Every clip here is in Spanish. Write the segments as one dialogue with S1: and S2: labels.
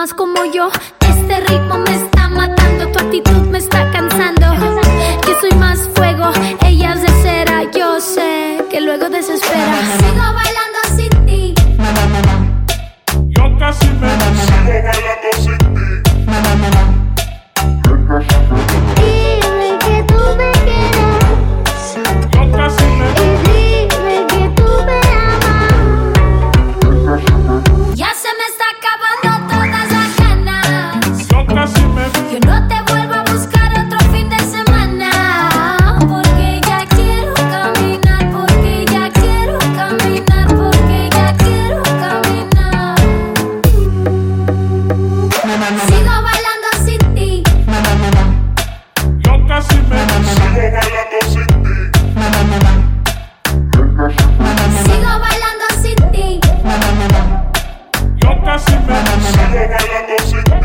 S1: más como yo. Este ritmo me está matando, tu actitud me está cansando. Yo soy más fuego, ella es de cera. Yo sé que luego desespera. Sigo bailando sin ti.
S2: Yo casi me sigo bailando sin ti.
S1: Dime que tú me quieres.
S2: Yo casi me
S1: Y dime que tú me amas. Ya se me está acabando todas las ganas.
S2: Yo casi me
S1: Yo no te vuelvo a buscar otro fin de semana. Porque ya quiero caminar, porque ya quiero caminar, porque ya quiero caminar. Sigo bailando sin ti.
S2: Yo casi me sigo bailando sin ti.
S1: Sigo bailando sin ti.
S2: Yo casi me sigo bailando sin ti.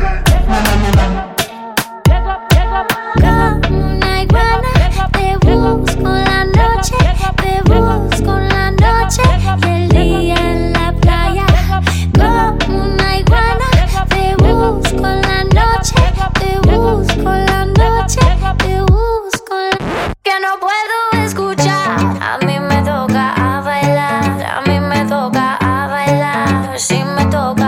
S1: Como una iguana, te busco la noche, te busco la noche y el día en la playa. Como una iguana, te busco la noche, te busco la noche, te busco la... Que no puedo escuchar, a mí me toca a bailar, a mí me toca a bailar, si me toca